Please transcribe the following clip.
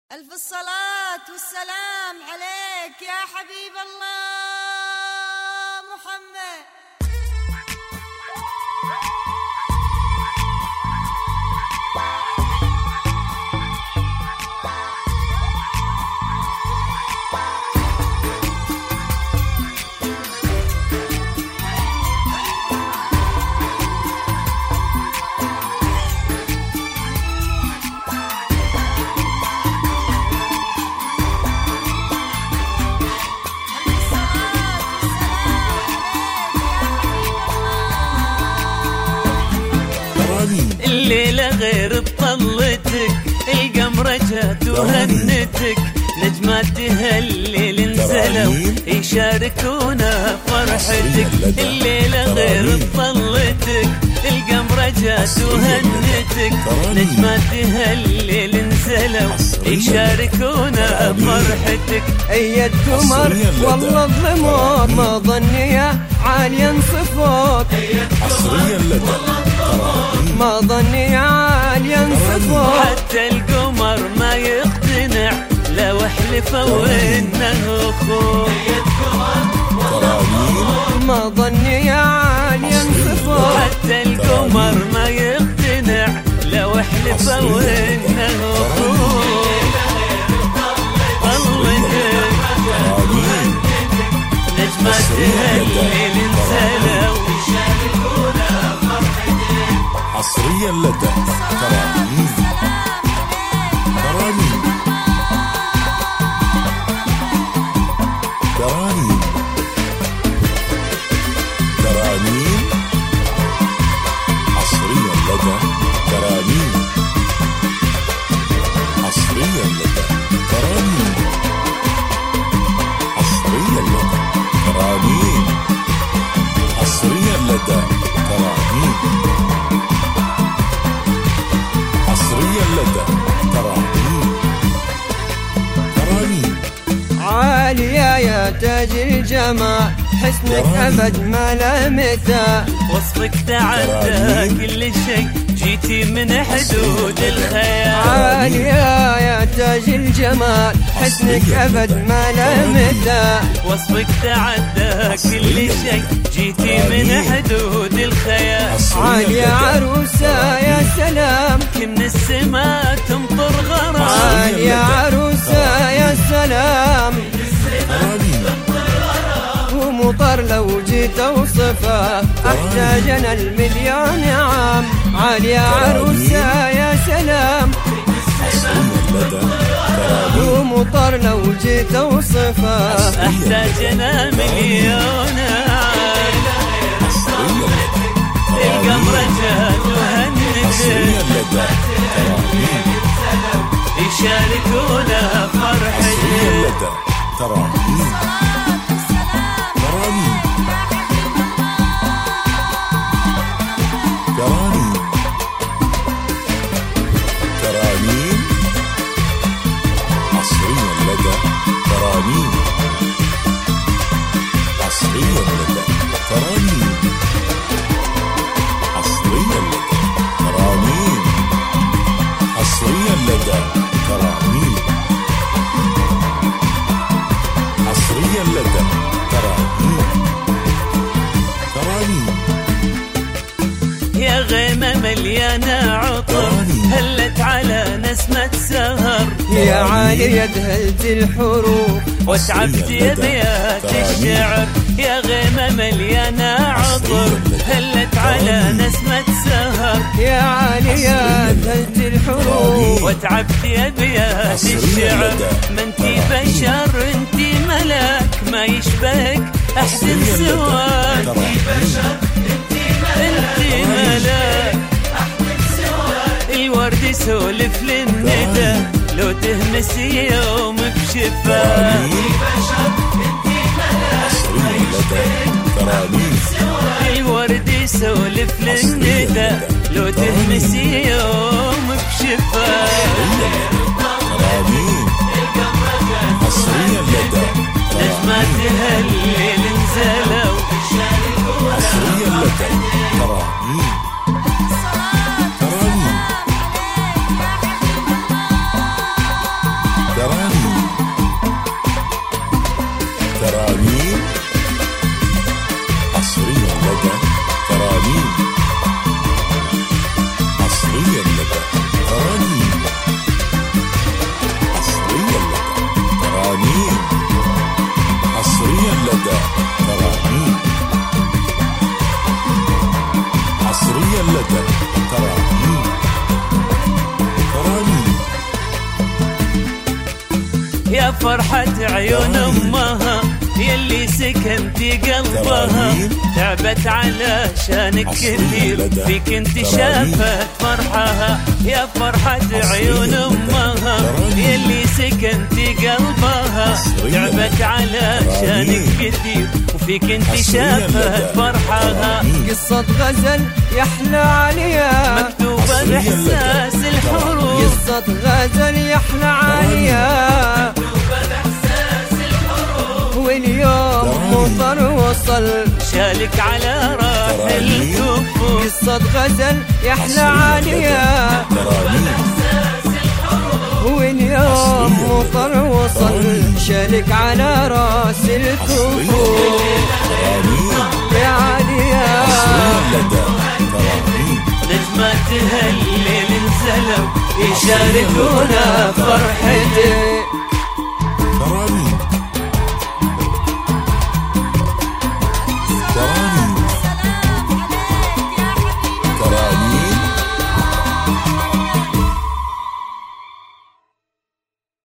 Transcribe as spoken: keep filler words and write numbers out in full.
ألف الصلاة والسلام عليك يا حبيب الله محمد. الليلة غير بطلتك القمرة جات وهنتك، نجمات تهلل نزلوا يشاركونا فرحتك. الليلة غير بطلتك القمرة جات وهنتك، نجمات تهلل نزلوا يشاركونا فرحتك. اي القمر والله الضمور ما ظني يا عالي انصفوك، حصريا لك ما ظني عالي انصفوك. حتى القمر ما يقتنع لو حلفوا انه اخوك، ما ظني عالي انصفوك. حتى القمر ما يقتنع لو حلفوا انه اخوك. نجمات تهلل نزلوا حصريا لدى ترانيم ترانيم ترانيم ترانيم حصريا لدى ترانيم حصريا لدى ترانيم حصريا لدى ترانيم حصريا لدى ترانيم حصريا لدى ترانيم ترانيم. عالية يا تاج الجمال حسنك أبد ما له مثال، وصفك تعدى كل شيء جيتي من حدود الخيال. عالية يا تاج الجمال حسنك أبد ما له مثال، وصفك تعدى كل شيء جيتي من حدود الخيال. عالية عروسة يا سلام من السماء تمطر غرام. عالية عروسة يا سلام ومطر لو جيت اوصفه احتاجنا المليون عام. عالية عروسة يا سلام ومطر لو جيت اوصفه احتاجنا مليون عام. القمرة جات وهنتك يشاركونا فرحتك. ترانيم ترانيم ترانيم ترانيم حصريا لدى ترانيم حصريا لدى ترانيم حصريا لدى ترانيم حصريا لدى ترانيم حصريا لدى ترانيم ترانيم. يا غيمة مليانة عطر هلت على نسمة سهر، يا عالية ذهلت الحروف وتعبت يا بيات الشعر. يا غيمة مليانة عطر هلت على نسمة سهر، يا عالية ذهلت الحروف وتعبت يا بيات الشعر. ما انتي بشر انتي ملاك ما يشبهك احد سواك. انتي ملاك الورد يسولف للندى لو تهمس يوم بشفاك. الورد يسولف للندى لو تهمس يوم بشفاك. نجمات تهلل نزلوا حصريا لدى ترانيم ترانيم يا فرحة عيون أمها يلي سكنتي قلبها، تعبت علشانك كثير فيك انت شافت فرحها. يا فرحة عيون أمها يلي سكنتي قلبها، تعبت علشانك كثير وفيك انت شافت فرحها. قصة غزل يحلى عليها مكتوبة بإحساس الحروف، قصة غزل يحلى عليها واليوم مطر وصل شالك على راح الكفوف. قصة غزل يحلى عليها واليوم مطر وصل شالك على راس الكفوف. يا عليا نجمات هالليل انزلوا يشاركونا فرحتي.